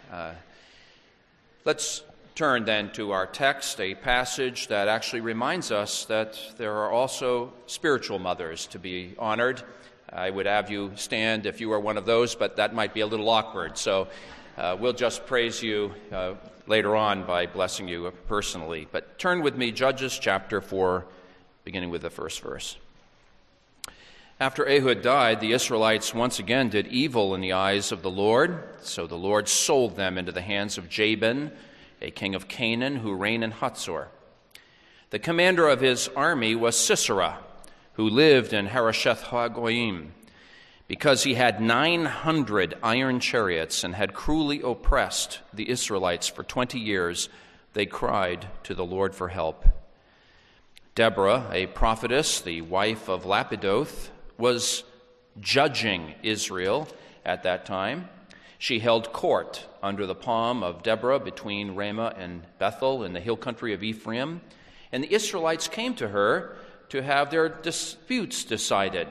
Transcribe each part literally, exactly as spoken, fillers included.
Uh, let's turn then to our text, a passage that actually reminds us that there are also spiritual mothers to be honored. I would have you stand if you are one of those, but that might be a little awkward. So uh, we'll just praise you uh, later on by blessing you personally. But turn with me, Judges chapter four, beginning with the first verse. After Ehud died, the Israelites once again did evil in the eyes of the Lord. So the Lord sold them into the hands of Jabin, a king of Canaan, who reigned in Hatzor. The commander of his army was Sisera, who lived in Harosheth Hagoyim. Because he had nine hundred iron chariots and had cruelly oppressed the Israelites for twenty years, they cried to the Lord for help. Deborah, a prophetess, the wife of Lapidoth, was judging Israel at that time. She held court under the palm of Deborah between Ramah and Bethel in the hill country of Ephraim, and the Israelites came to her to have their disputes decided.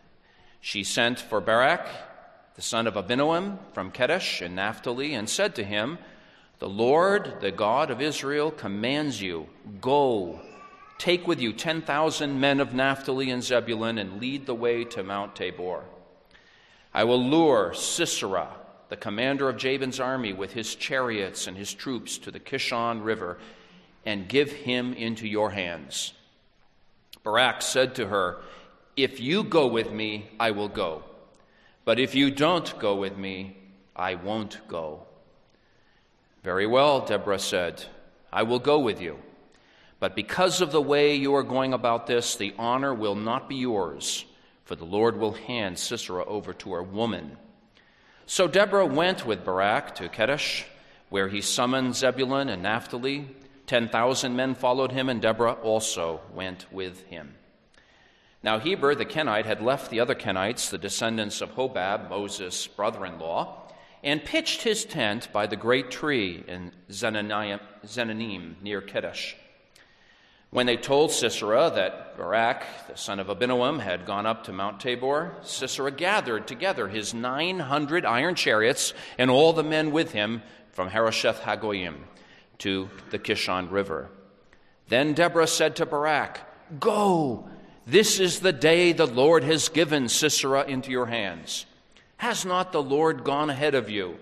She sent for Barak, the son of Abinoam, from Kedesh in Naphtali, and said to him, "The Lord, the God of Israel, commands you, go, take with you ten thousand men of Naphtali and Zebulun and lead the way to Mount Tabor. I will lure Sisera, the commander of Jabin's army, with his chariots and his troops to the Kishon River and give him into your hands." Barak said to her, "If you go with me, I will go. But if you don't go with me, I won't go." "Very well," Deborah said, "I will go with you. But because of the way you are going about this, the honor will not be yours, for the Lord will hand Sisera over to a woman." So Deborah went with Barak to Kedesh, where he summoned Zebulun and Naphtali. Ten thousand men followed him, and Deborah also went with him. Now Heber the Kenite had left the other Kenites, the descendants of Hobab, Moses' brother-in-law, and pitched his tent by the great tree in Zananim near Kedesh. When they told Sisera that Barak, the son of Abinoam, had gone up to Mount Tabor, Sisera gathered together his nine hundred iron chariots and all the men with him from Harosheth Hagoyim to the Kishon River. Then Deborah said to Barak, "Go, this is the day the Lord has given Sisera into your hands. Has not the Lord gone ahead of you?"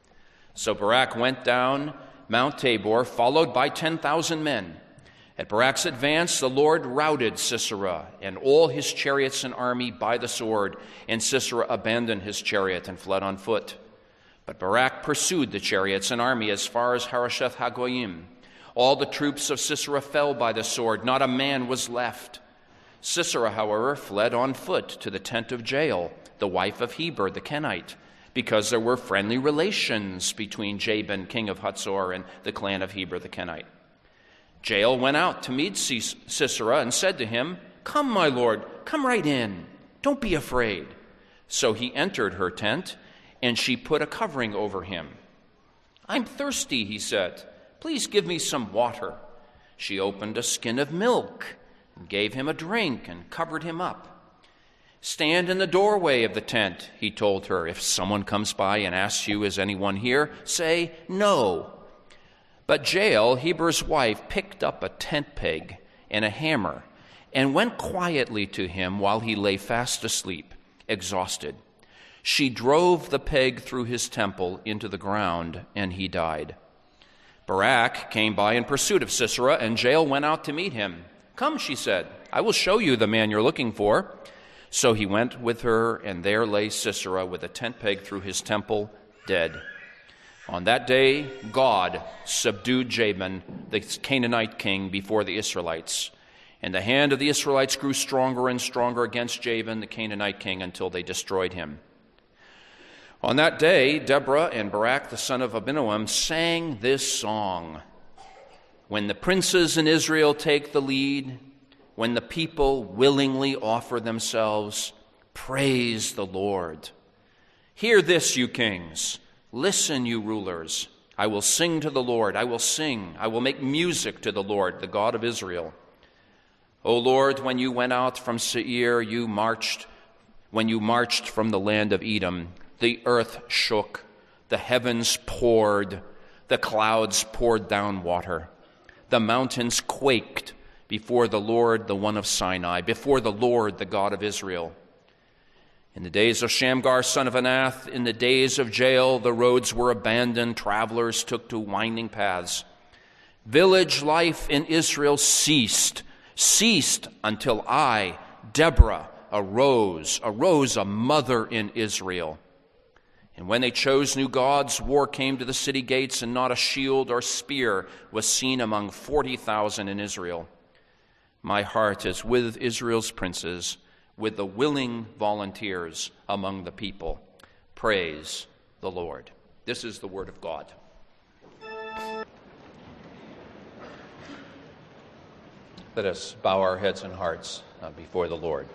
So Barak went down Mount Tabor, followed by ten thousand men. At Barak's advance, the Lord routed Sisera and all his chariots and army by the sword, and Sisera abandoned his chariot and fled on foot. But Barak pursued the chariots and army as far as Harosheth Hagoyim. All the troops of Sisera fell by the sword, not a man was left. Sisera, however, fled on foot to the tent of Jael, the wife of Heber the Kenite, because there were friendly relations between Jabin, king of Hatzor, and the clan of Heber the Kenite. Jael went out to meet Sisera and said to him, "Come, my lord, come right in. Don't be afraid." So he entered her tent, and she put a covering over him. "I'm thirsty," he said. "Please give me some water." She opened a skin of milk and gave him a drink and covered him up. "Stand in the doorway of the tent," he told her. "If someone comes by and asks you, 'Is anyone here?' say, 'No.'" But Jael, Heber's wife, picked up a tent peg and a hammer and went quietly to him while he lay fast asleep, exhausted. She drove the peg through his temple into the ground, and he died. Barak came by in pursuit of Sisera, and Jael went out to meet him. "Come," she said, "I will show you the man you're looking for." So he went with her, and there lay Sisera with a tent peg through his temple, dead. On that day, God subdued Jabin, the Canaanite king, before the Israelites. And the hand of the Israelites grew stronger and stronger against Jabin, the Canaanite king, until they destroyed him. On that day, Deborah and Barak, the son of Abinoam, sang this song. "When the princes in Israel take the lead, when the people willingly offer themselves, praise the Lord. Hear this, you kings. Listen, you rulers. I will sing to the Lord. I will sing. I will make music to the Lord, the God of Israel. O Lord, when you went out from Seir, you marched. When you marched from the land of Edom, the earth shook. The heavens poured, the clouds poured down water. The mountains quaked before the Lord, the one of Sinai, before the Lord, the God of Israel. In the days of Shamgar, son of Anath, in the days of Jael, the roads were abandoned, travelers took to winding paths. Village life in Israel ceased, ceased until I, Deborah, arose, arose a mother in Israel. And when they chose new gods, war came to the city gates, and not a shield or spear was seen among forty thousand in Israel. My heart is with Israel's princes, with the willing volunteers among the people. Praise the Lord. This is the word of God. Let us bow our heads and hearts uh, before the Lord.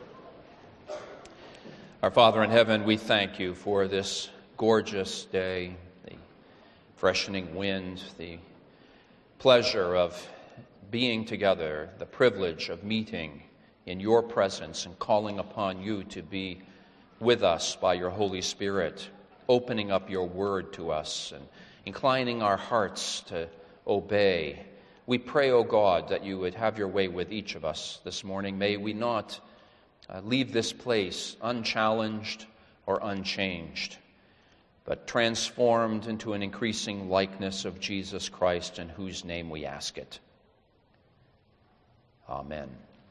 Our Father in heaven, we thank you for this gorgeous day, the freshening wind, the pleasure of being together, the privilege of meeting in your presence and calling upon you to be with us by your Holy Spirit, opening up your word to us and inclining our hearts to obey. We pray, O God, that you would have your way with each of us this morning. May we not uh, leave this place unchallenged or unchanged, but transformed into an increasing likeness of Jesus Christ, in whose name we ask it. Amen.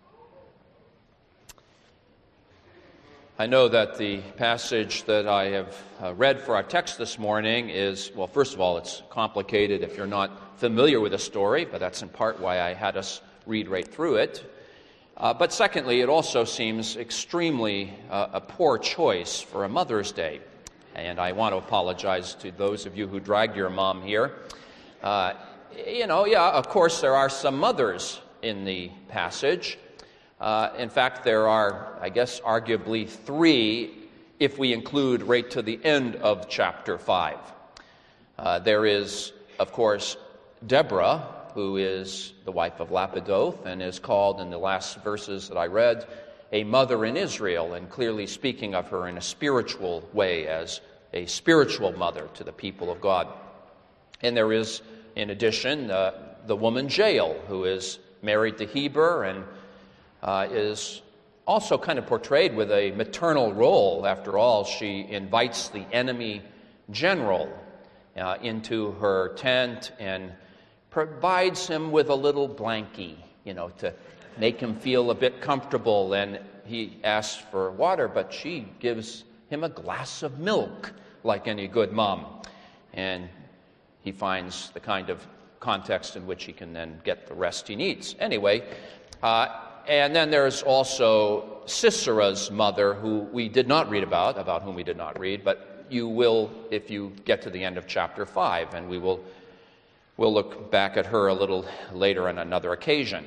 I know that the passage that I have uh, read for our text this morning is, well, first of all, it's complicated if you're not familiar with the story, but that's in part why I had us read right through it. Uh, but secondly, it also seems extremely uh, a poor choice for a Mother's Day. And I want to apologize to those of you who dragged your mom here. Uh, you know, yeah, of course, there are some mothers in the passage. Uh, in fact, there are, I guess, arguably three, if we include right to the end of chapter five. Uh, there is, of course, Deborah, who is the wife of Lapidoth and is called in the last verses that I read a mother in Israel, and clearly speaking of her in a spiritual way as a spiritual mother to the people of God. And there is, in addition, uh, the woman Jael, who is married to Heber and uh, is also kind of portrayed with a maternal role. After all, she invites the enemy general uh, into her tent and provides him with a little blankie, you know, to make him feel a bit comfortable. And he asks for water, but she gives him a glass of milk, like any good mom. And he finds the kind of context in which he can then get the rest he needs. Anyway, uh, and then there's also Sisera's mother, who we did not read about, about whom we did not read, but you will if you get to the end of chapter five, and we will we'll look back at her a little later on another occasion.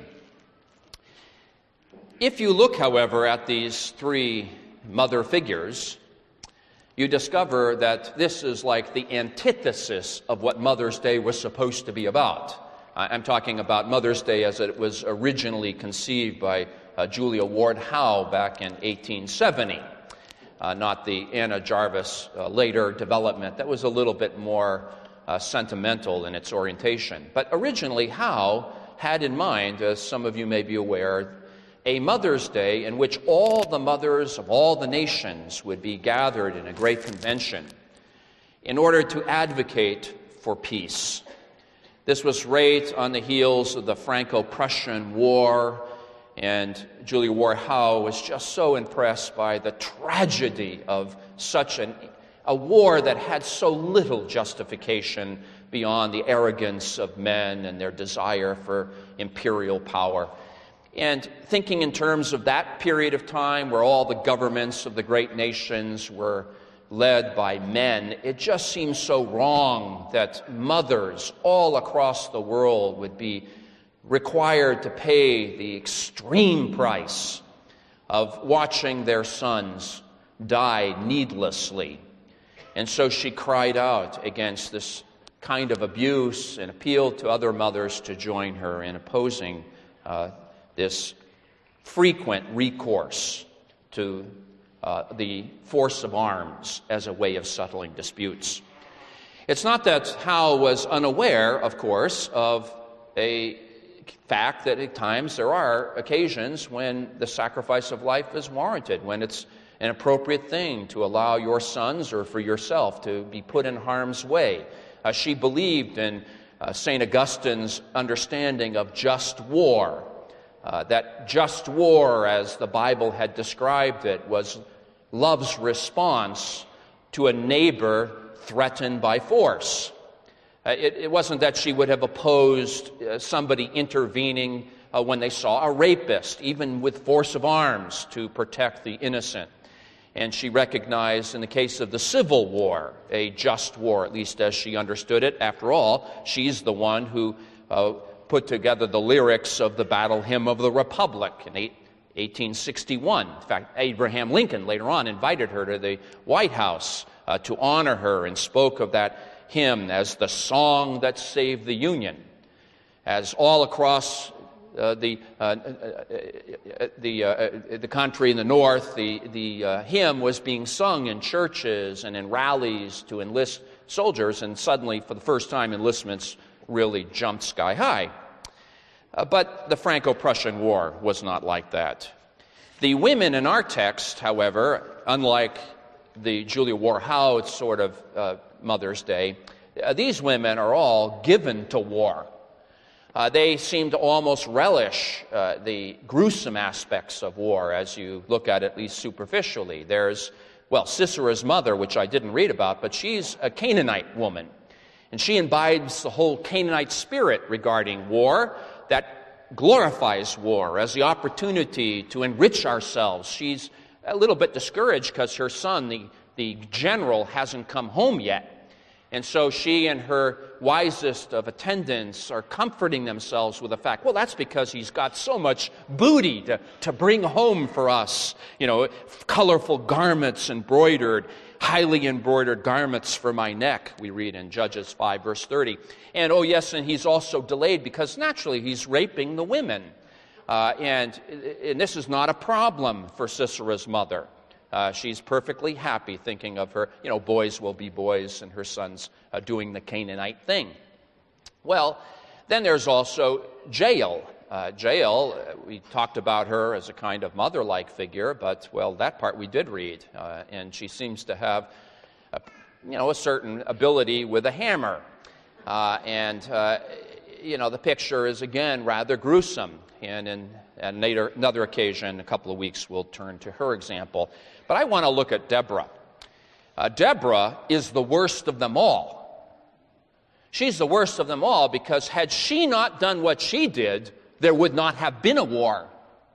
If you look, however, at these three mother figures, you discover that this is like the antithesis of what Mother's Day was supposed to be about. I'm talking about Mother's Day as it was originally conceived by uh, Julia Ward Howe back in eighteen seventy, uh, not the Anna Jarvis uh, later development that was a little bit more uh, sentimental in its orientation. But originally, Howe had in mind, as some of you may be aware, a Mother's Day in which all the mothers of all the nations would be gathered in a great convention in order to advocate for peace. This was right on the heels of the Franco-Prussian War, and Julia Ward Howe was just so impressed by the tragedy of such an, a war that had so little justification beyond the arrogance of men and their desire for imperial power. And thinking in terms of that period of time where all the governments of the great nations were led by men, it just seems so wrong that mothers all across the world would be required to pay the extreme price of watching their sons die needlessly. And so she cried out against this kind of abuse and appealed to other mothers to join her in opposing uh, this frequent recourse to uh, the force of arms as a way of settling disputes. It's not that Hal was unaware, of course, of a fact that at times there are occasions when the sacrifice of life is warranted, when it's an appropriate thing to allow your sons or for yourself to be put in harm's way. Uh, she believed in uh, Saint Augustine's understanding of just war, uh, that just war, as the Bible had described it, was love's response to a neighbor threatened by force. Uh, it, it wasn't that she would have opposed uh, somebody intervening uh, when they saw a rapist, even with force of arms, to protect the innocent. And she recognized in the case of the Civil War, a just war, at least as she understood it. After all, she's the one who uh, put together the lyrics of the Battle Hymn of the Republic in eighteen sixty-one. In fact, Abraham Lincoln later on invited her to the White House uh, to honor her and spoke of that hymn as the song that saved the Union. As all across Uh, the uh, uh, the uh, the country in the north, the the uh, hymn was being sung in churches and in rallies to enlist soldiers, and suddenly, for the first time, enlistments really jumped sky high. Uh, but the Franco-Prussian War was not like that. The women in our text, however, unlike the Julia Ward-Howe sort of uh, Mother's Day, uh, these women are all given to war. Uh, they seem to almost relish uh, the gruesome aspects of war as you look at it, at least superficially. There's, well, Sisera's mother, which I didn't read about, but she's a Canaanite woman. And she imbibes the whole Canaanite spirit regarding war that glorifies war as the opportunity to enrich ourselves. She's a little bit discouraged because her son, the, the general, hasn't come home yet. And so she and her wisest of attendants are comforting themselves with the fact, well, that's because he's got so much booty to, to bring home for us. You know, colorful garments, embroidered, highly embroidered garments for my neck, we read in Judges five, verse thirty. And, oh, yes, and he's also delayed because naturally he's raping the women. Uh, and, and this is not a problem for Sisera's mother. Uh, she's perfectly happy thinking of her, you know, boys will be boys and her sons uh, doing the Canaanite thing. Well, then there's also Jael. Uh, Jael, uh, we talked about her as a kind of mother-like figure, but, well, that part we did read. Uh, and she seems to have, a, you know, a certain ability with a hammer. Uh, and, uh, you know, the picture is, again, rather gruesome. And in and later, another occasion, a couple of weeks, we'll turn to her example. But I want to look at Deborah. Uh, Deborah is the worst of them all. She's the worst of them all because had she not done what she did, there would not have been a war.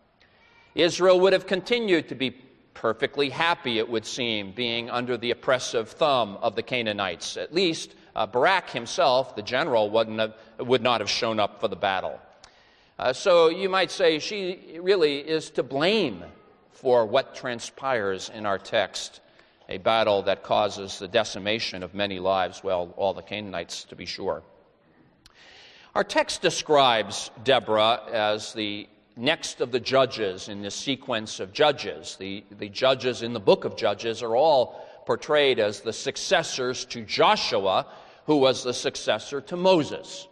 Israel would have continued to be perfectly happy, it would seem, being under the oppressive thumb of the Canaanites. At least uh, Barak himself, the general, wouldn't have, would not have shown up for the battle. Uh, so you might say she really is to blame for what transpires in our text, a battle that causes the decimation of many lives, well, all the Canaanites to be sure. Our text describes Deborah as the next of the judges in this sequence of judges. The, the judges in the book of Judges are all portrayed as the successors to Joshua, who was the successor to Moses.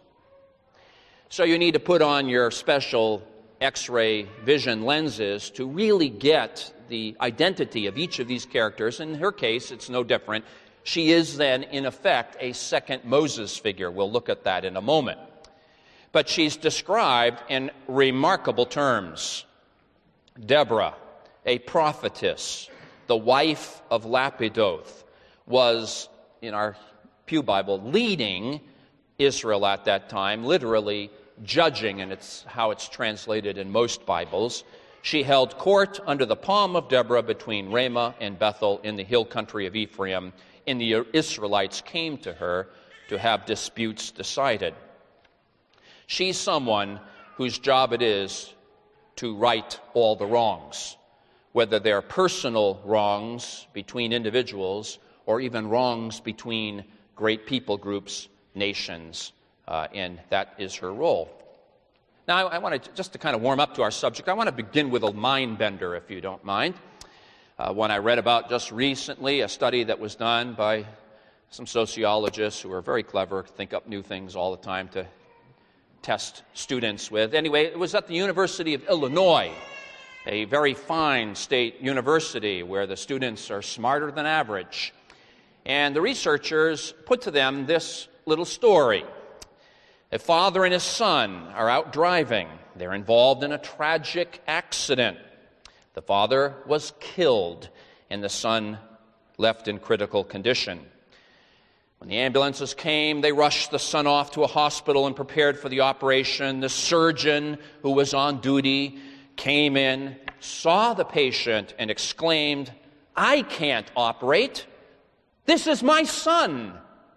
So you need to put on your special X-ray vision lenses to really get the identity of each of these characters. In her case, it's no different. She is then, in effect, a second Moses figure. We'll look at that in a moment. But she's described in remarkable terms. Deborah, a prophetess, the wife of Lapidoth, was, in our Pew Bible, leading Israel at that time, literally judging, and it's how it's translated in most Bibles. She held court under the palm of Deborah between Ramah and Bethel in the hill country of Ephraim, and the Israelites came to her to have disputes decided. She's someone whose job it is to right all the wrongs, whether they're personal wrongs between individuals or even wrongs between great people groups, nations, uh, and that is her role. Now, I, I want to, just to kind of warm up to our subject, I want to begin with a mind bender, if you don't mind. Uh, one I read about just recently, a study that was done by some sociologists who are very clever, think up new things all the time to test students with. Anyway, it was at the University of Illinois, a very fine state university where the students are smarter than average. And the researchers put to them this little story. A father and his son are out driving. They're involved in a tragic accident. The father was killed, and the son left in critical condition. When the ambulances came, they rushed the son off to a hospital and prepared for the operation. The surgeon who was on duty came in, saw the patient, and exclaimed, "I can't operate. This is my son."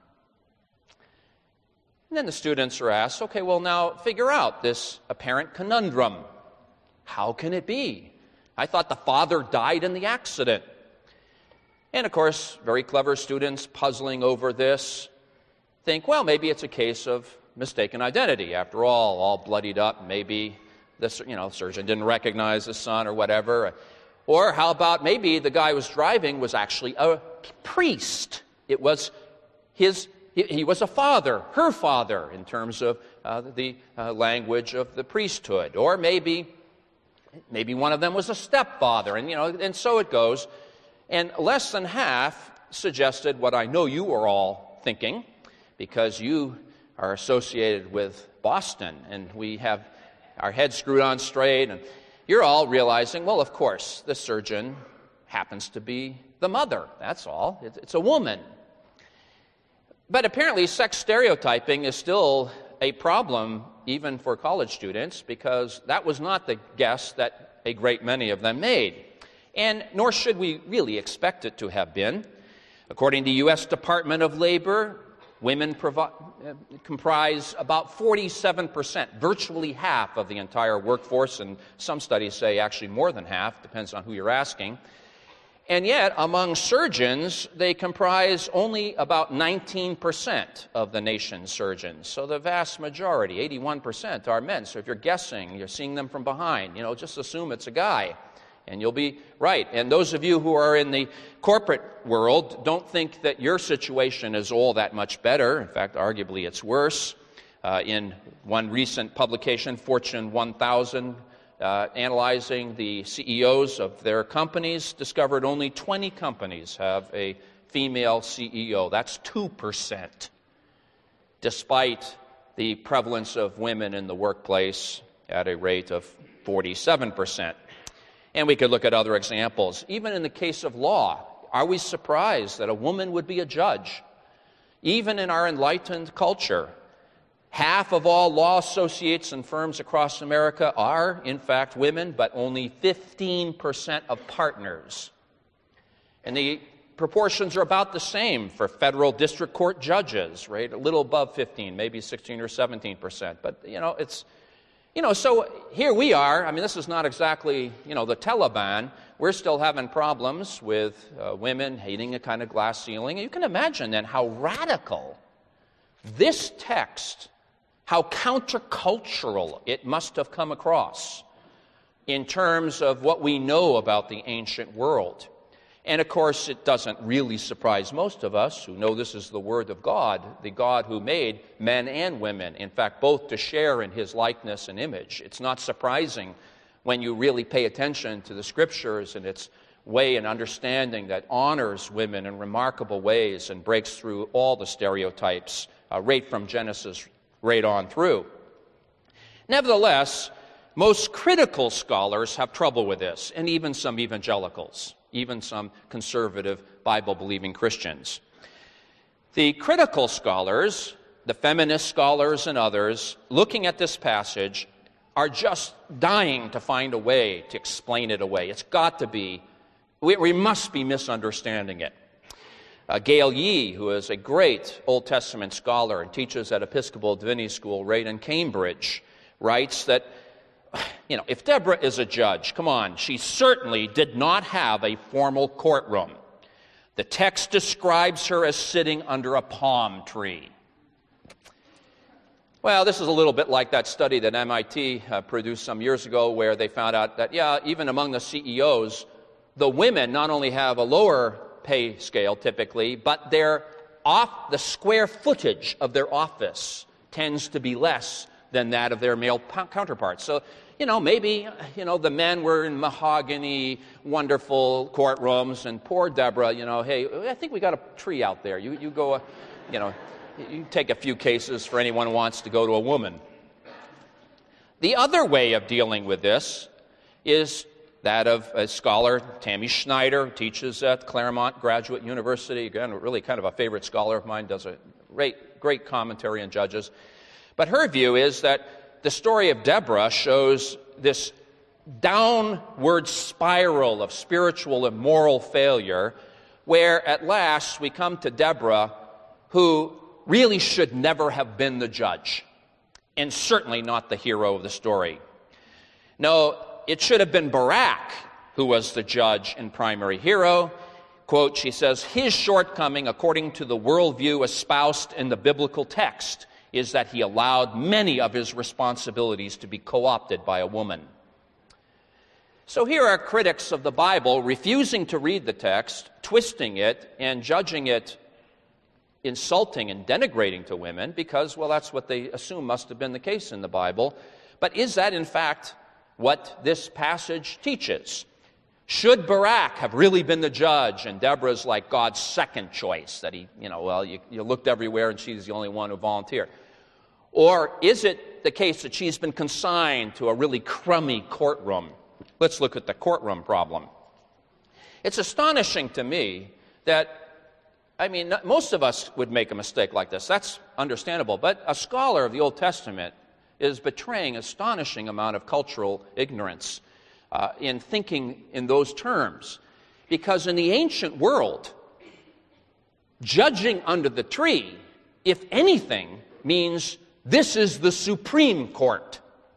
And then the students are asked, okay, well, now figure out this apparent conundrum. How can it be? I thought the father died in the accident. And, of course, very clever students puzzling over this think, well, maybe it's a case of mistaken identity. After all, all bloodied up, maybe the you know, surgeon didn't recognize the son or whatever. Or how about maybe the guy who was driving was actually a priest. It was his, he was a father, her father, in terms of uh, the uh, language of the priesthood. Or maybe, maybe one of them was a stepfather, and, you know, and so it goes. And less than half suggested what I know you are all thinking, because you are associated with Boston, and we have our heads screwed on straight, and you're all realizing, well, of course, the surgeon happens to be the mother. That's all. It's a woman. But apparently, sex stereotyping is still a problem even for college students, because that was not the guess that a great many of them made. And nor should we really expect it to have been. According to the U S Department of Labor, women provi- uh, comprise about forty-seven percent, virtually half of the entire workforce, and some studies say actually more than half, depends on who you're asking. And yet, among surgeons, they comprise only about nineteen percent of the nation's surgeons. So the vast majority, eighty-one percent, are men. So if you're guessing, you're seeing them from behind, you know, just assume it's a guy. And you'll be right. And those of you who are in the corporate world, don't think that your situation is all that much better. In fact, arguably it's worse. Uh, in one recent publication, Fortune one thousand, uh, analyzing the C E Os of their companies, discovered only twenty companies have a female C E O. That's two percent, despite the prevalence of women in the workplace at a rate of forty-seven percent. And we could look at other examples. Even in the case of law, are we surprised that a woman would be a judge? Even in our enlightened culture, half of all law associates and firms across America are, in fact, women, but only fifteen percent of partners. And the proportions are about the same for federal district court judges, right? A little above fifteen, maybe sixteen or seventeen percent. But, you know, it's... You know, so here we are. I mean, this is not exactly, you know, the Taliban. We're still having problems with uh, women hating a kind of glass ceiling. You can imagine then how radical this text, how countercultural it must have come across in terms of what we know about the ancient world. And, of course, it doesn't really surprise most of us who know this is the Word of God, the God who made men and women, in fact, both to share in His likeness and image. It's not surprising when you really pay attention to the Scriptures and its way and understanding that honors women in remarkable ways and breaks through all the stereotypes, uh, right from Genesis right on through. Nevertheless, most critical scholars have trouble with this, and even some evangelicals. Even some conservative Bible-believing Christians. The critical scholars, the feminist scholars and others, looking at this passage, are just dying to find a way to explain it away. It's got to be, we, we must be misunderstanding it. Uh, Gail Yee, who is a great Old Testament scholar and teaches at Episcopal Divinity School right in Cambridge, writes that, you know, if Deborah is a judge, come on, she certainly did not have a formal courtroom. The text describes her as sitting under a palm tree. Well, this is a little bit like that study that M I T uh, produced some years ago where they found out that, yeah, even among the C E Os, the women not only have a lower pay scale typically, but their off the square footage of their office tends to be less than that of their male counterparts. So, you know, maybe, you know, the men were in mahogany, wonderful courtrooms, and poor Deborah, you know, hey, I think we got a tree out there. You, you go, uh, you know, you take a few cases for anyone who wants to go to a woman. The other way of dealing with this is that of a scholar, Tammy Schneider, who teaches at Claremont Graduate University. Again, really kind of a favorite scholar of mine, does a great, great commentary on Judges. But her view is that the story of Deborah shows this downward spiral of spiritual and moral failure, where at last we come to Deborah, who really should never have been the judge, and certainly not the hero of the story. No, it should have been Barak who was the judge and primary hero. Quote, she says, his shortcoming, according to the worldview espoused in the biblical text, is that he allowed many of his responsibilities to be co-opted by a woman. So here are critics of the Bible refusing to read the text, twisting it, and judging it insulting and denigrating to women because, well, that's what they assume must have been the case in the Bible. But is that, in fact, what this passage teaches? Should Barak have really been the judge and Deborah's like God's second choice, that he, you know, well, you, you looked everywhere and she's the only one who volunteered? Or is it the case that she's been consigned to a really crummy courtroom? Let's look at the courtroom problem. It's astonishing to me that, I mean, most of us would make a mistake like this. That's understandable. But a scholar of the Old Testament is betraying astonishing amount of cultural ignorance uh, in thinking in those terms. Because in the ancient world, judging under the tree, if anything, means this is the Supreme Court.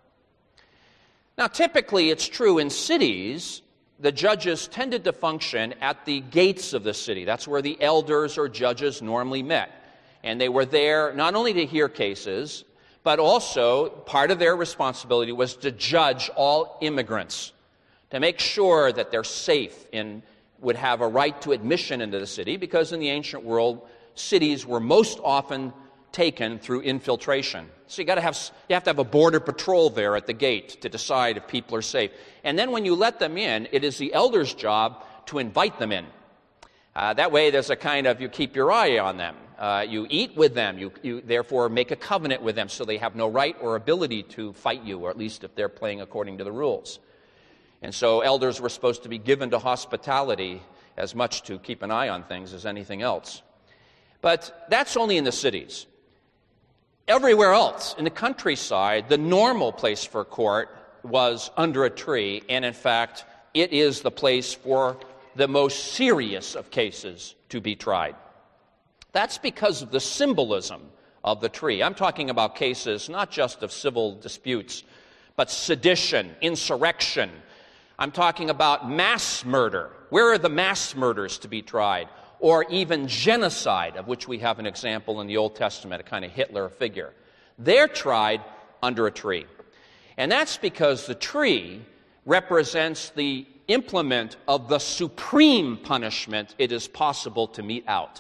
Now, typically it's true in cities, the judges tended to function at the gates of the city. That's where the elders or judges normally met. And they were there not only to hear cases, but also part of their responsibility was to judge all immigrants, to make sure that they're safe and would have a right to admission into the city, because in the ancient world, cities were most often taken through infiltration. So you got to have you have to have a border patrol there at the gate to decide if people are safe. And then when you let them in, it is the elder's job to invite them in. Uh, that way, there's a kind of, you keep your eye on them. Uh, you eat with them. You, you therefore make a covenant with them, so they have no right or ability to fight you, or at least if they're playing according to the rules. And so elders were supposed to be given to hospitality as much to keep an eye on things as anything else. But that's only in the cities. Everywhere else, in the countryside, the normal place for a court was under a tree, and in fact, it is the place for the most serious of cases to be tried. That's because of the symbolism of the tree. I'm talking about cases not just of civil disputes, but sedition, insurrection. I'm talking about mass murder. Where are the mass murders to be tried? Or even genocide, of which we have an example in the Old Testament, a kind of Hitler figure. They're tried under a tree. And that's because the tree represents the implement of the supreme punishment it is possible to mete out.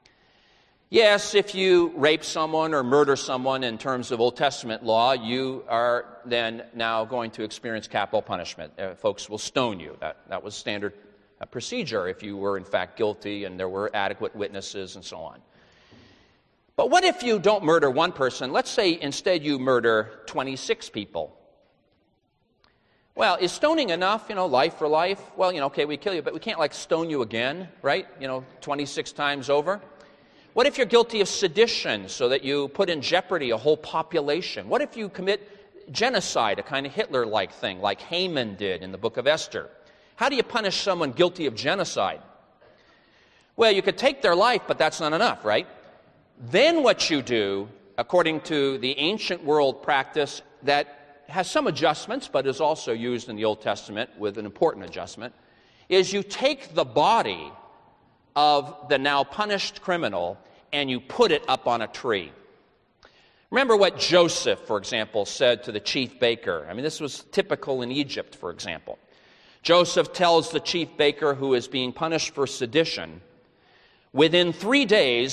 Yes, if you rape someone or murder someone in terms of Old Testament law, you are then now going to experience capital punishment. Uh, folks will stone you. That, that was standard uh, procedure if you were in fact guilty and there were adequate witnesses and so on. But what if you don't murder one person? Let's say instead you murder twenty-six people. Well, is stoning enough, you know, life for life? Well, you know, okay, we kill you, but we can't like stone you again, right? You know, twenty-six times over. What if you're guilty of sedition so that you put in jeopardy a whole population? What if you commit genocide, a kind of Hitler-like thing, like Haman did in the book of Esther? How do you punish someone guilty of genocide? Well, you could take their life, but that's not enough, right? Then what you do, according to the ancient world practice that has some adjustments, but is also used in the Old Testament with an important adjustment, is you take the body of the now punished criminal and you put it up on a tree. Remember what Joseph, for example, said to the chief baker. I mean, this was typical in Egypt, for example. Joseph tells the chief baker who is being punished for sedition, within three days,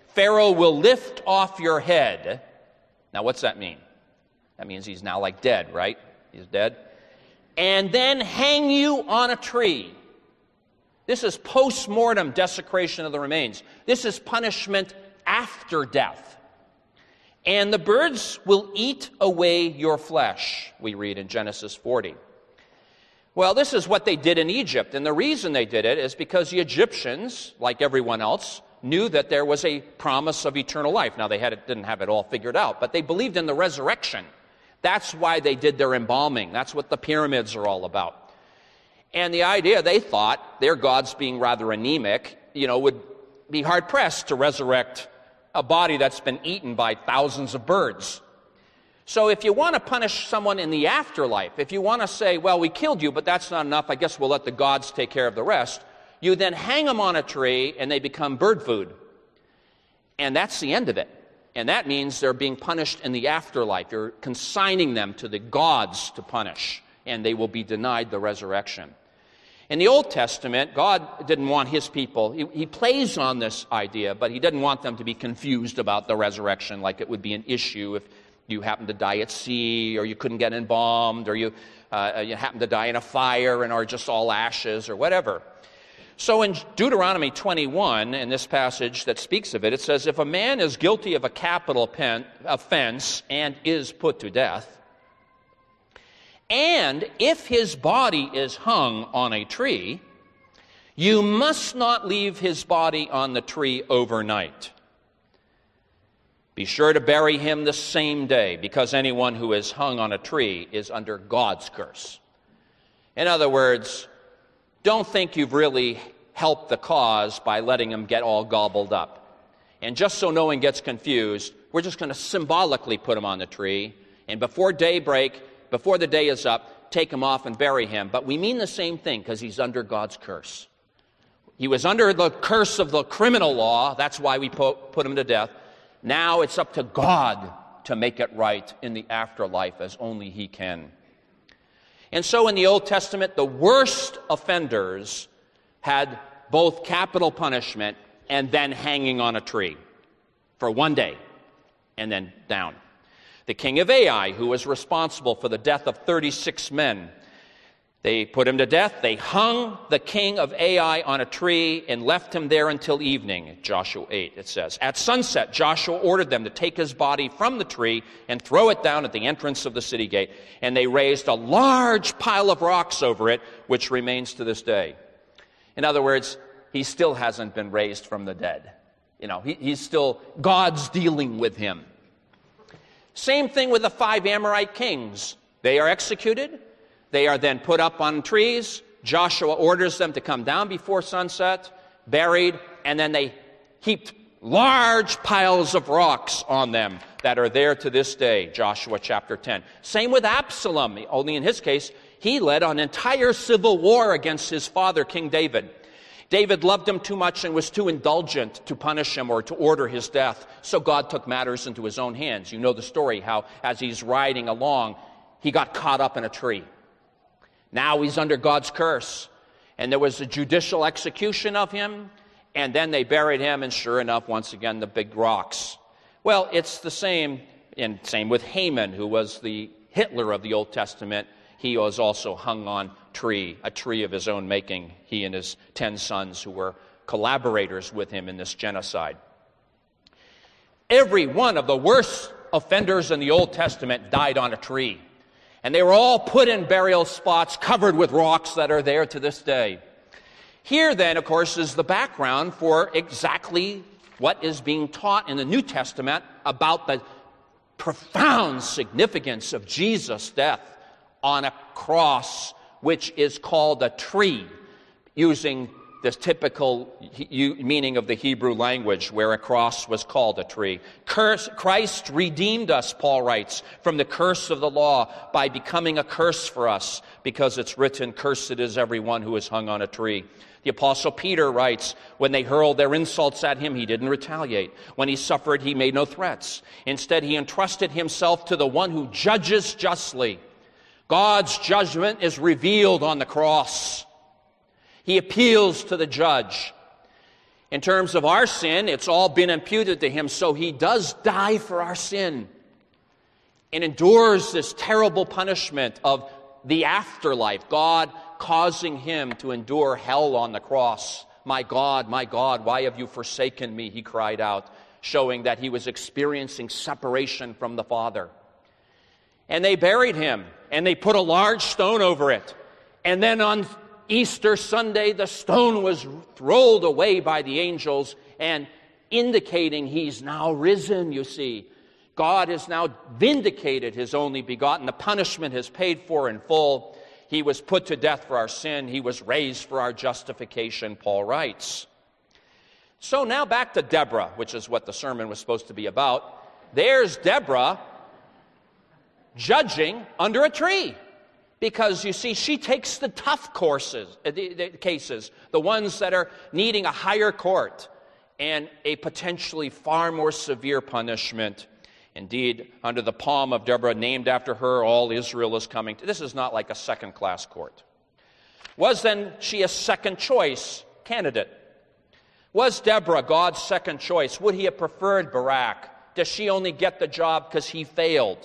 Pharaoh will lift off your head. Now, what's that mean? That means he's now like dead, right? He's dead. And then hang you on a tree. This is post-mortem desecration of the remains. This is punishment after death. And the birds will eat away your flesh, we read in Genesis forty. Well, this is what they did in Egypt, and the reason they did it is because the Egyptians, like everyone else, knew that there was a promise of eternal life. Now, they had it, didn't have it all figured out, but they believed in the resurrection. That's why they did their embalming. That's what the pyramids are all about. And the idea, they thought, their gods being rather anemic, you know, would be hard-pressed to resurrect a body that's been eaten by thousands of birds. So if you want to punish someone in the afterlife, if you want to say, well, we killed you, but that's not enough, I guess we'll let the gods take care of the rest, you then hang them on a tree and they become bird food. And that's the end of it. And that means they're being punished in the afterlife. You're consigning them to the gods to punish, and they will be denied the resurrection. In the Old Testament, God didn't want his people, he, he plays on this idea, but he didn't want them to be confused about the resurrection, like it would be an issue if you happened to die at sea, or you couldn't get embalmed, or you, uh, you happened to die in a fire and are just all ashes, or whatever. So in Deuteronomy twenty-one, in this passage that speaks of it, it says, if a man is guilty of a capital pen, offense and is put to death, and if his body is hung on a tree, you must not leave his body on the tree overnight. Be sure to bury him the same day, because anyone who is hung on a tree is under God's curse. In other words, don't think you've really helped the cause by letting him get all gobbled up. And just so no one gets confused, we're just going to symbolically put him on the tree, and before daybreak, before the day is up, take him off and bury him. But we mean the same thing, because he's under God's curse. He was under the curse of the criminal law. That's why we put, put him to death. Now it's up to God to make it right in the afterlife, as only he can. And so in the Old Testament, the worst offenders had both capital punishment and then hanging on a tree for one day and then down. The king of Ai, who was responsible for the death of thirty-six men, they put him to death. They hung the king of Ai on a tree and left him there until evening. Joshua eight, it says. At sunset, Joshua ordered them to take his body from the tree and throw it down at the entrance of the city gate. And they raised a large pile of rocks over it, which remains to this day. In other words, he still hasn't been raised from the dead. You know, he, he's still, God's dealing with him. Same thing with the five Amorite kings. They are executed. They are then put up on trees. Joshua orders them to come down before sunset, buried, and then they heaped large piles of rocks on them that are there to this day, Joshua chapter ten. Same with Absalom, only in his case, he led an entire civil war against his father, King David. David loved him too much and was too indulgent to punish him or to order his death, so God took matters into his own hands. You know the story, how as he's riding along, he got caught up in a tree. Now he's under God's curse. And there was a judicial execution of him, and then they buried him, and sure enough, once again, the big rocks. Well, it's the same, and same with Haman, who was the Hitler of the Old Testament. He was also hung on tree, a tree of his own making, he and his ten sons who were collaborators with him in this genocide. Every one of the worst offenders in the Old Testament died on a tree. And they were all put in burial spots covered with rocks that are there to this day. Here, then, of course, is the background for exactly what is being taught in the New Testament about the profound significance of Jesus' death on a cross, which is called a tree, using this typical meaning of the Hebrew language, where a cross was called a tree. Curse, Christ redeemed us, Paul writes, from the curse of the law by becoming a curse for us, because it's written, cursed is everyone who is hung on a tree. The Apostle Peter writes, when they hurled their insults at him, he didn't retaliate. When he suffered, he made no threats. Instead, he entrusted himself to the one who judges justly. God's judgment is revealed on the cross. He appeals to the judge. In terms of our sin, it's all been imputed to him, so he does die for our sin and endures this terrible punishment of the afterlife, God causing him to endure hell on the cross. My God, my God, why have you forsaken me? He cried out, showing that he was experiencing separation from the Father. And they buried him, and they put a large stone over it. And then on Easter Sunday, the stone was rolled away by the angels, and indicating he's now risen, you see. God has now vindicated his only begotten. The punishment is paid for in full. He was put to death for our sin. He was raised for our justification, Paul writes. So now back to Deborah, which is what the sermon was supposed to be about. There's Deborah judging under a tree. Because, you see, she takes the tough courses, the, the cases, the ones that are needing a higher court and a potentially far more severe punishment. Indeed, under the palm of Deborah, named after her, all Israel is coming to. This is not like a second-class court. Was then she a second-choice candidate? Was Deborah God's second choice? Would he have preferred Barak? Does she only get the job because he failed?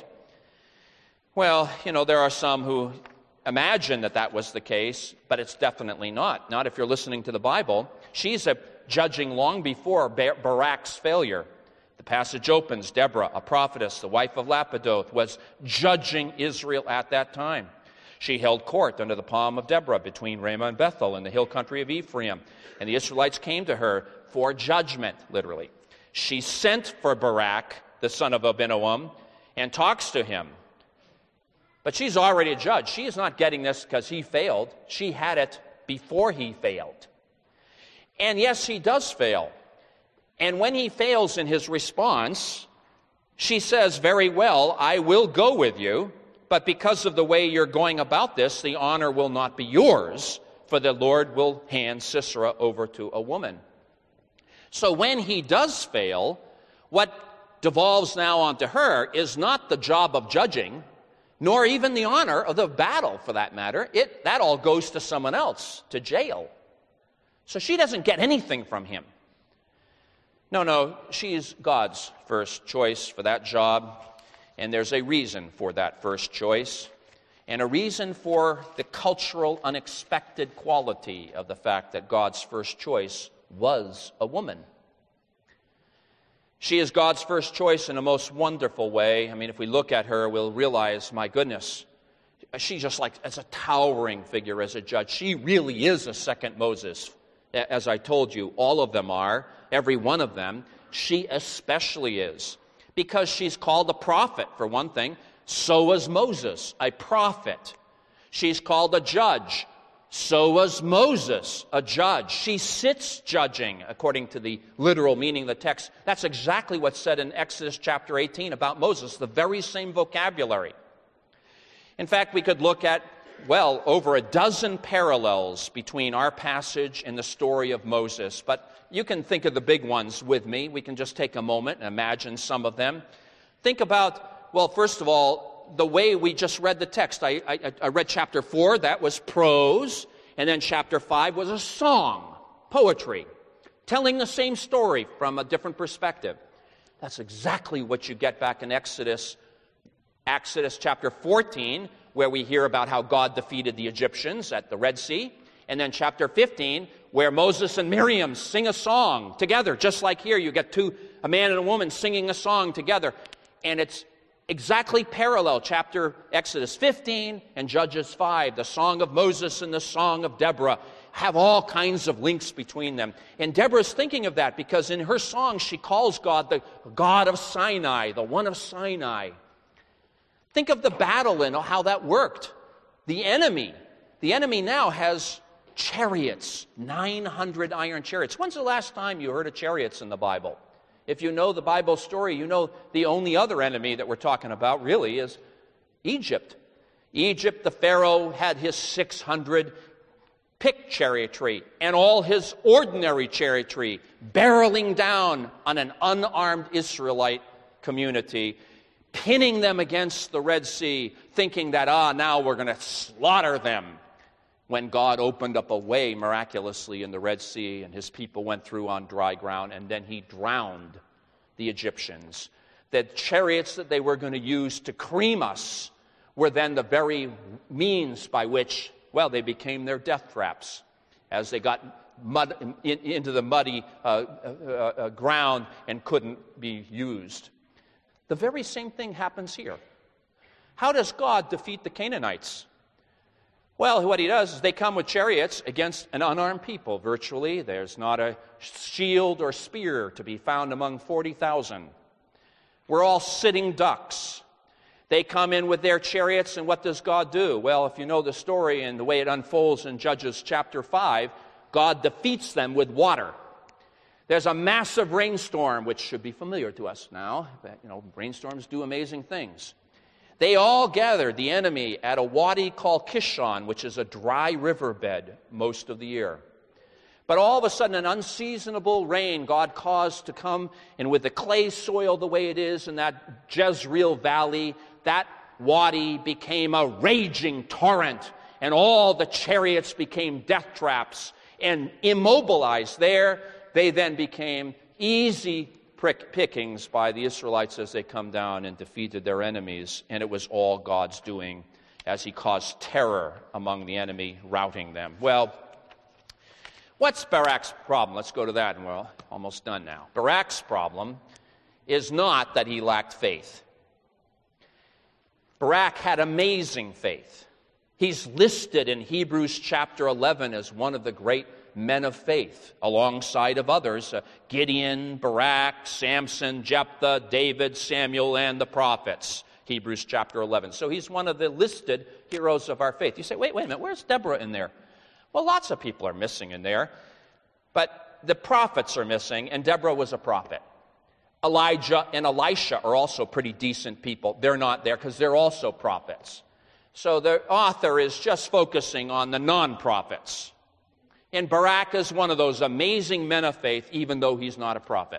Well, you know, there are some who imagine that that was the case, but it's definitely not. Not if you're listening to the Bible. She's a judging long before Barak's failure. The passage opens, Deborah, a prophetess, the wife of Lapidoth, was judging Israel at that time. She held court under the palm of Deborah between Ramah and Bethel in the hill country of Ephraim. And the Israelites came to her for judgment, literally. She sent for Barak, the son of Abinoam, and talks to him. But she's already a judge. She is not getting this because he failed. She had it before he failed. And yes, he does fail. And when he fails in his response, she says, very well, I will go with you, but because of the way you're going about this, the honor will not be yours, for the Lord will hand Sisera over to a woman. So when he does fail, what devolves now onto her is not the job of judging, nor even the honor of the battle, for that matter. It, that all goes to someone else, to jail. So she doesn't get anything from him. No, no, she's God's first choice for that job, and there's a reason for that first choice, and a reason for the cultural unexpected quality of the fact that God's first choice was a woman. She is God's first choice in a most wonderful way. I mean, if we look at her, we'll realize, my goodness, she's just like, as a towering figure as a judge. She really is a second Moses. As I told you, all of them are, every one of them. She especially is, because she's called a prophet, for one thing. So was Moses, a prophet. She's called a judge. So was Moses, a judge. She sits judging, according to the literal meaning of the text. That's exactly what's said in Exodus chapter eighteen about Moses, the very same vocabulary. In fact, we could look at, well, over a dozen parallels between our passage and the story of Moses. But you can think of the big ones with me. We can just take a moment and imagine some of them. Think about, well, first of all, the way we just read the text. I, I, I read chapter four, that was prose, and then chapter five was a song, poetry, telling the same story from a different perspective. That's exactly what you get back in Exodus, Exodus chapter fourteen, where we hear about how God defeated the Egyptians at the Red Sea, and then chapter fifteen, where Moses and Miriam sing a song together, just like here. You get two, a man and a woman singing a song together, and it's exactly parallel, chapter Exodus fifteen and Judges five. The song of Moses and the song of Deborah have all kinds of links between them. And Deborah's thinking of that because in her song she calls God the God of Sinai, the one of Sinai. Think of the battle and how that worked. The enemy, the enemy now has chariots, nine hundred iron chariots. When's the last time you heard of chariots in the Bible? If you know the Bible story, you know the only other enemy that we're talking about really is Egypt. Egypt, the Pharaoh had his six hundred picked chariotry and all his ordinary chariotry barreling down on an unarmed Israelite community, pinning them against the Red Sea, thinking that, ah, now we're going to slaughter them. when God opened up a way miraculously in the Red Sea and his people went through on dry ground, and then he drowned the Egyptians. The chariots that they were going to use to cream us were then the very means by which, well, they became their death traps as they got mud, in, into the muddy uh, uh, uh, ground and couldn't be used. The very same thing happens here. How does God defeat the Canaanites? Well, what he does is they come with chariots against an unarmed people, virtually. There's not a shield or spear to be found among forty thousand. We're all sitting ducks. They come in with their chariots, and what does God do? Well, if you know the story and the way it unfolds in Judges chapter five, God defeats them with water. There's a massive rainstorm, which should be familiar to us now. You know, rainstorms do amazing things. They all gathered, the enemy, at a wadi called Kishon, which is a dry riverbed most of the year. But all of a sudden, an unseasonable rain God caused to come, and with the clay soil the way it is in that Jezreel Valley, that wadi became a raging torrent, and all the chariots became death traps, and immobilized there, they then became easy prick pickings by the Israelites as they come down and defeated their enemies, and it was all God's doing as he caused terror among the enemy, routing them. Well, what's Barak's problem? Let's go to that, and we're almost done now. Barak's problem is not that he lacked faith. Barak had amazing faith. He's listed in Hebrews chapter eleven as one of the great men of faith, alongside of others, uh, Gideon, Barak, Samson, Jephthah, David, Samuel, and the prophets, Hebrews chapter eleven. So he's one of the listed heroes of our faith. You say, wait, wait a minute, where's Deborah in there? Well, lots of people are missing in there, but the prophets are missing, and Deborah was a prophet. Elijah and Elisha are also pretty decent people. They're not there because they're also prophets. So the author is just focusing on the non-prophets. And Barak is one of those amazing men of faith, even though he's not a prophet.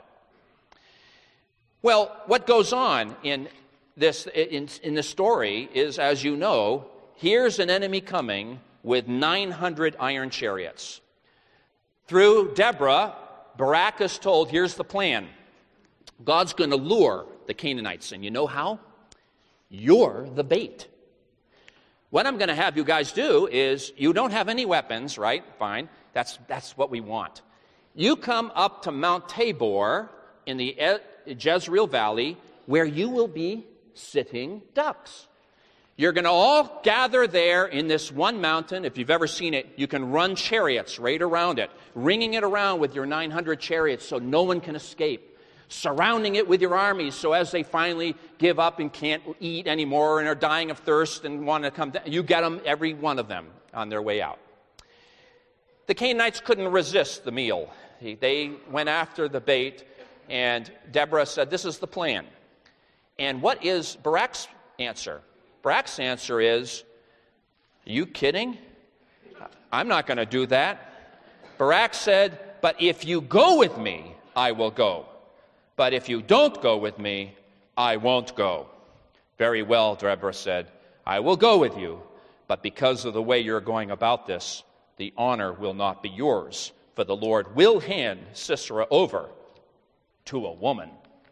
Well, what goes on in this in, in the story is, as you know, here's an enemy coming with nine hundred iron chariots. Through Deborah, Barak is told, here's the plan. God's going to lure the Canaanites, and you know how? You're the bait. What I'm going to have you guys do is, you don't have any weapons, right? Fine. That's, that's what we want. You come up to Mount Tabor in the Jezreel Valley, where you will be sitting ducks. You're going to all gather there in this one mountain. If you've ever seen it, you can run chariots right around it, ringing it around with your nine hundred chariots so no one can escape, surrounding it with your armies so as they finally give up and can't eat anymore and are dying of thirst and want to come down, you get them, every one of them, on their way out. The Canaanites couldn't resist the meal. They went after the bait, and Deborah said, this is the plan. And what is Barak's answer? Barak's answer is, are you kidding? I'm not going to do that. Barak said, but if you go with me, I will go. But if you don't go with me, I won't go. Very well, Deborah said, I will go with you, but because of the way you're going about this, the honor will not be yours, for the Lord will hand Sisera over to a woman.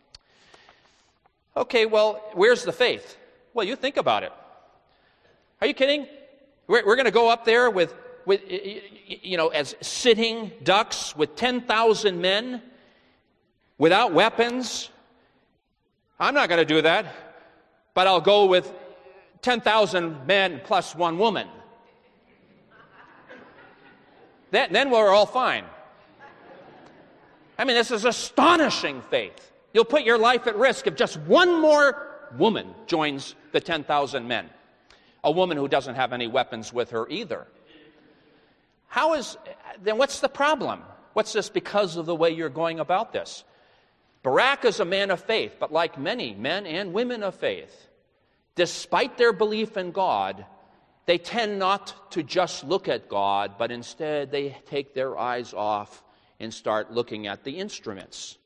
Okay, well, where's the faith? Well, you think about it. Are you kidding? We're, we're going to go up there with, with, you know, as sitting ducks with ten thousand men without weapons? I'm not going to do that, but I'll go with ten thousand men plus one woman. That, then we're all fine. I mean, this is astonishing faith. You'll put your life at risk if just one more woman joins the ten thousand men. A woman who doesn't have any weapons with her either. How is, then what's the problem? What's this because of the way you're going about this? Barak is a man of faith, but like many men and women of faith, despite their belief in God, they tend not to just look at God, but instead they take their eyes off and start looking at the instruments.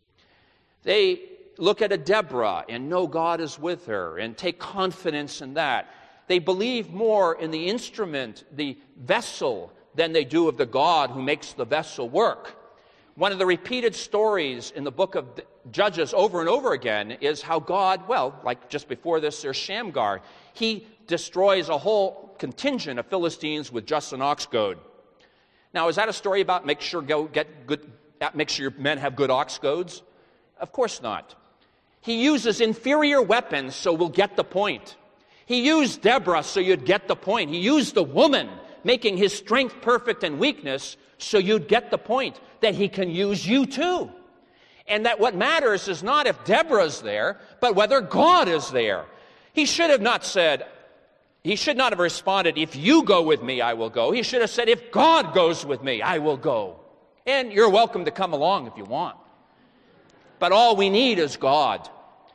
They look at a Deborah and know God is with her and take confidence in that. They believe more in the instrument, the vessel, than they do of the God who makes the vessel work. One of the repeated stories in the book of Judges over and over again is how God, well, like just before this, there's Shamgar. He destroys a whole contingent of Philistines with just an ox goad. Now, is that a story about make sure go get good, make sure your men have good ox goads? Of course not. He uses inferior weapons so we'll get the point. He used Deborah so you'd get the point. He used the woman, making his strength perfect and weakness, so you'd get the point that he can use you too. And that what matters is not if Deborah's there, but whether God is there. He should have not said, he should not have responded, if you go with me, I will go. He should have said, if God goes with me, I will go. And you're welcome to come along if you want. But all we need is God.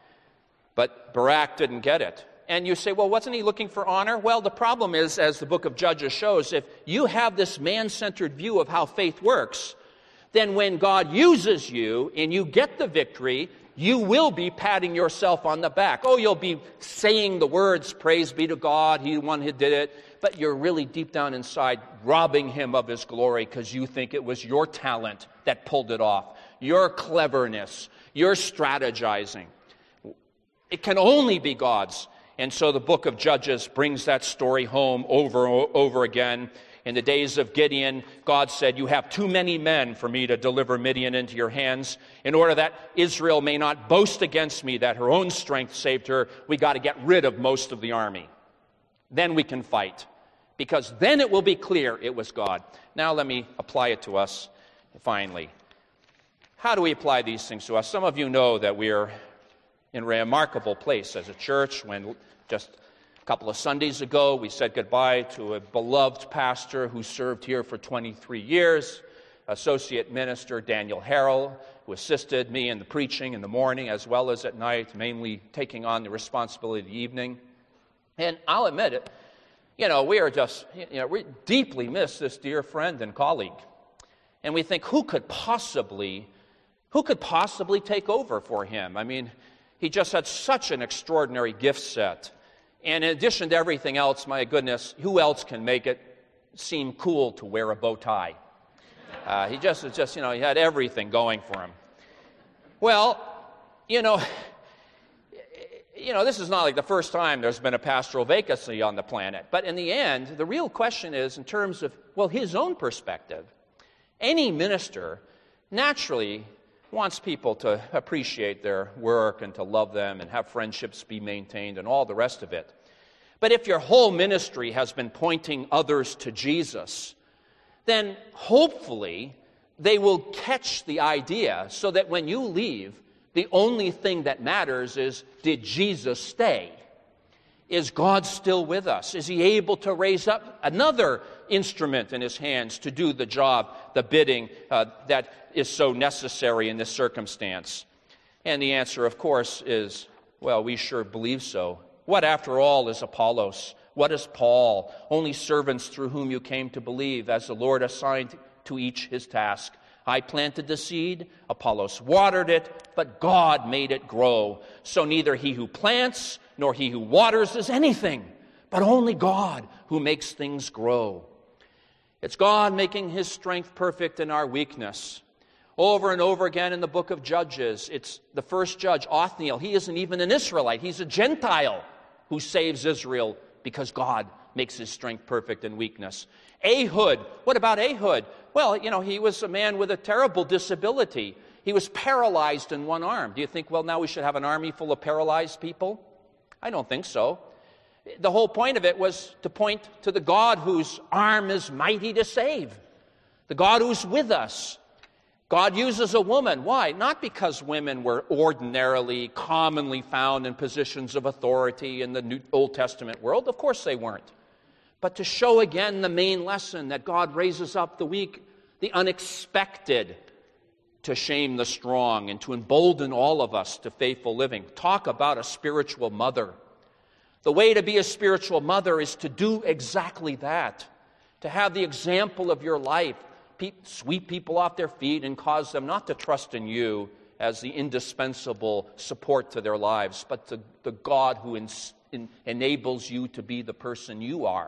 But Barak didn't get it. And you say, well, wasn't he looking for honor? Well, the problem is, as the book of Judges shows, if you have this man-centered view of how faith works, then when God uses you and you get the victory, you will be patting yourself on the back. Oh, you'll be saying the words, praise be to God, he the one who did it. But you're really deep down inside robbing him of his glory because you think it was your talent that pulled it off, your cleverness, your strategizing. It can only be God's. And so the book of Judges brings that story home over and over again. In the days of Gideon, God said, you have too many men for me to deliver Midian into your hands. In order that Israel may not boast against me that her own strength saved her, we got to get rid of most of the army. Then we can fight, because then it will be clear it was God. Now let me apply it to us finally. How do we apply these things to us? Some of you know that we are in a remarkable place as a church. When just a couple of Sundays ago we said goodbye to a beloved pastor who served here for twenty-three years, Associate Minister Daniel Harrell, who assisted me in the preaching in the morning as well as at night, mainly taking on the responsibility of the evening. And I'll admit it, you know, we are just, you know, we deeply miss this dear friend and colleague. And we think, who could possibly, who could possibly take over for him? I mean, he just had such an extraordinary gift set. And in addition to everything else, my goodness, who else can make it seem cool to wear a bow tie? Uh, he just, just, you know, he had everything going for him. Well, you know, you know, this is not like the first time there's been a pastoral vacancy on the planet. But in the end, the real question is in terms of, well, his own perspective. Any minister naturally wants people to appreciate their work and to love them and have friendships be maintained and all the rest of it. But if your whole ministry has been pointing others to Jesus, then hopefully they will catch the idea so that when you leave, the only thing that matters is, did Jesus stay? Is God still with us? Is he able to raise up another instrument in his hands to do the job, the bidding uh, that is so necessary in this circumstance? And the answer, of course, is, well, we sure believe so. What, after all, is Apollos? What is Paul? Only servants through whom you came to believe, as the Lord assigned to each his task. I planted the seed, Apollos watered it, but God made it grow. So neither he who plants nor he who waters is anything, but only God who makes things grow. It's God making his strength perfect in our weakness. Over and over again in the book of Judges, it's the first judge, Othniel. He isn't even an Israelite. He's a Gentile who saves Israel because God makes his strength perfect in weakness. Ehud, what about Ehud? Well, you know, he was a man with a terrible disability. He was paralyzed in one arm. Do you think, well, now we should have an army full of paralyzed people? I don't think so. The whole point of it was to point to the God whose arm is mighty to save, the God who's with us. God uses a woman. Why? Not because women were ordinarily, commonly found in positions of authority in the New Old Testament world. Of course they weren't. But to show again the main lesson that God raises up the weak, the unexpected, to shame the strong and to embolden all of us to faithful living. Talk about a spiritual mother. The way to be a spiritual mother is to do exactly that, to have the example of your life, sweep people off their feet and cause them not to trust in you as the indispensable support to their lives, but to the God who en- enables you to be the person you are.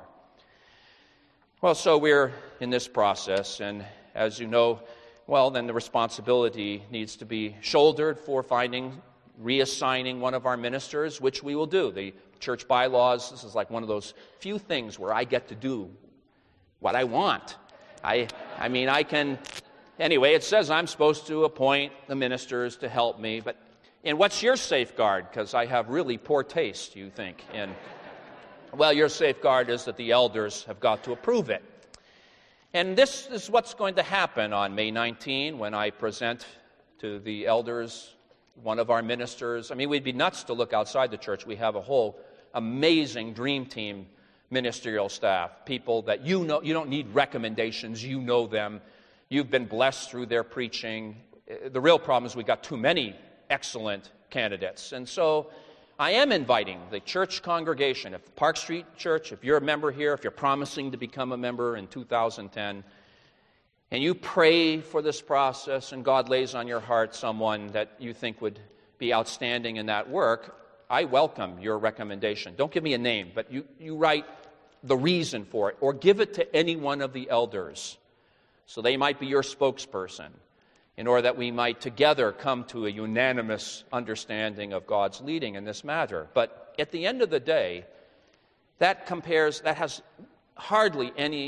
Well, so we're in this process, and as you know, well, then the responsibility needs to be shouldered for finding, reassigning one of our ministers, which we will do. The church bylaws, this is like one of those few things where I get to do what I want. I, I mean, I can, anyway, it says I'm supposed to appoint the ministers to help me, but, and what's your safeguard? Because I have really poor taste, you think, in, well, your safeguard is that the elders have got to approve it. And this is what's going to happen on May nineteenth when I present to the elders one of our ministers. I mean, we'd be nuts to look outside the church. We have a whole amazing dream team ministerial staff, people that you know, you don't need recommendations, you know them. You've been blessed through their preaching. The real problem is we got too many excellent candidates. And so I am inviting the church congregation, if Park Street Church, if you're a member here, if you're promising to become a member in two thousand ten, and you pray for this process and God lays on your heart someone that you think would be outstanding in that work, I welcome your recommendation. Don't give me a name, but you, you write the reason for it, or give it to any one of the elders, so they might be your spokesperson, in order that we might together come to a unanimous understanding of God's leading in this matter. But at the end of the day, that compares, that has hardly any,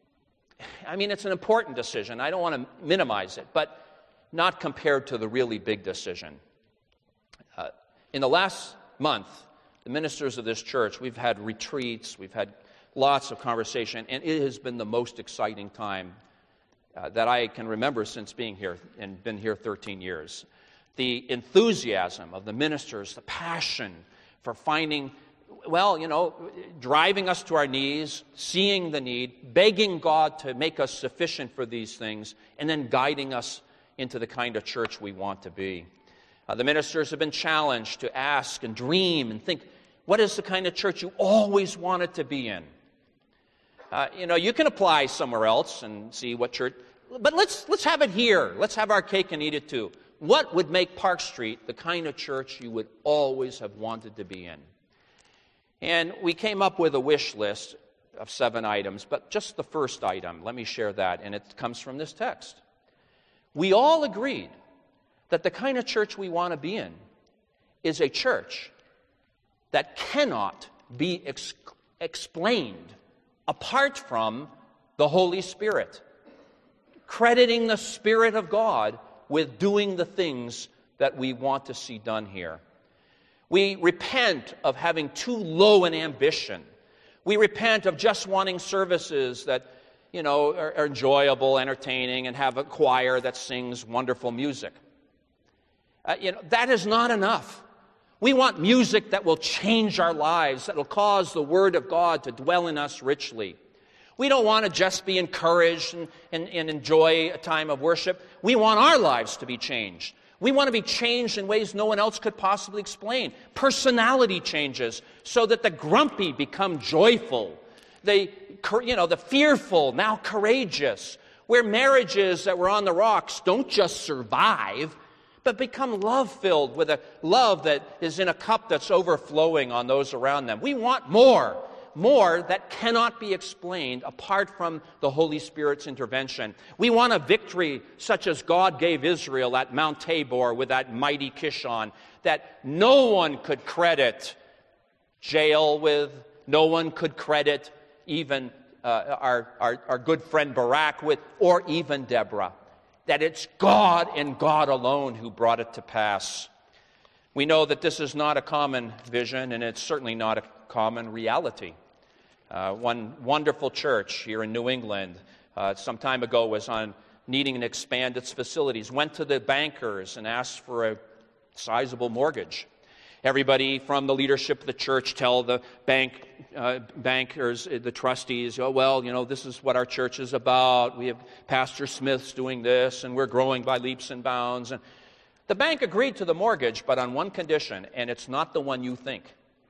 I mean, it's an important decision. I don't want to minimize it, but not compared to the really big decision. Uh, in the last month, the ministers of this church, we've had retreats, we've had lots of conversation, and it has been the most exciting time Uh, that I can remember since being here, and been here thirteen years. The enthusiasm of the ministers, the passion for finding, well, you know, driving us to our knees, seeing the need, begging God to make us sufficient for these things, and then guiding us into the kind of church we want to be. Uh, the ministers have been challenged to ask and dream and think, what is the kind of church you always wanted to be in? Uh, you know, you can apply somewhere else and see what church, but let's let's have it here. Let's have our cake and eat it too. What would make Park Street the kind of church you would always have wanted to be in? And we came up with a wish list of seven items, but just the first item, let me share that, and it comes from this text. We all agreed that the kind of church we want to be in is a church that cannot be ex- explained apart from the Holy Spirit, crediting the Spirit of God with doing the things that we want to see done here. We repent of having too low an ambition. We repent of just wanting services that, you know, are, are enjoyable, entertaining, and have a choir that sings wonderful music. Uh, you know, that is not enough. We want music that will change our lives, that will cause the Word of God to dwell in us richly. We don't want to just be encouraged and, and, and enjoy a time of worship. We want our lives to be changed. We want to be changed in ways no one else could possibly explain. Personality changes so that the grumpy become joyful. The, you know, the fearful now courageous. Where marriages that were on the rocks don't just survive, but become love-filled with a love that is in a cup that's overflowing on those around them. We want more, more that cannot be explained apart from the Holy Spirit's intervention. We want a victory such as God gave Israel at Mount Tabor with that mighty Kishon, that no one could credit Jael with, no one could credit even uh, our, our, our good friend Barak with, or even Deborah. That it's God and God alone who brought it to pass. We know that this is not a common vision, and it's certainly not a common reality. Uh, one wonderful church here in New England uh, some time ago was on needing to expand its facilities, went to the bankers and asked for a sizable mortgage. Everybody from the leadership of the church tell the bank uh, bankers, the trustees, oh, well, you know, this is what our church is about. We have Pastor Smith's doing this, and we're growing by leaps and bounds. And the bank agreed to the mortgage, but on one condition, and it's not the one you think.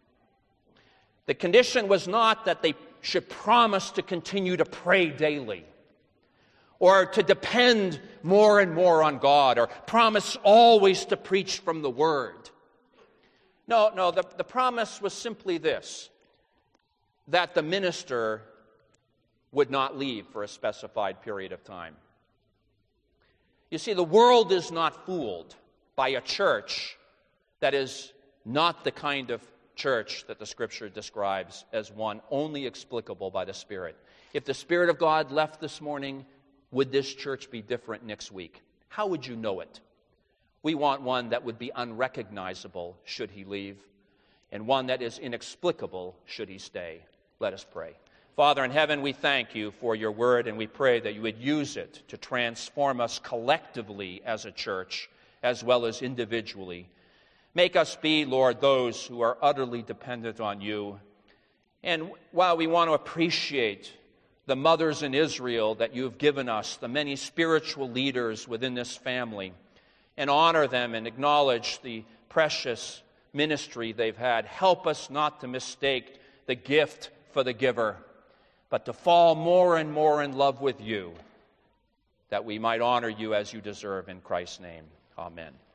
The condition was not that they should promise to continue to pray daily, or to depend more and more on God, or promise always to preach from the Word. No, no, the, the promise was simply this, that the minister would not leave for a specified period of time. You see, the world is not fooled by a church that is not the kind of church that the Scripture describes as one only explicable by the Spirit. If the Spirit of God left this morning, would this church be different next week? How would you know it? We want one that would be unrecognizable should he leave, and one that is inexplicable should he stay. Let us pray. Father in heaven, we thank you for your word, and we pray that you would use it to transform us collectively as a church, as well as individually. Make us be, Lord, those who are utterly dependent on you. And while we want to appreciate the mothers in Israel that you've given us, the many spiritual leaders within this family, and honor them and acknowledge the precious ministry they've had, help us not to mistake the gift for the giver, but to fall more and more in love with you, that we might honor you as you deserve in Christ's name. Amen.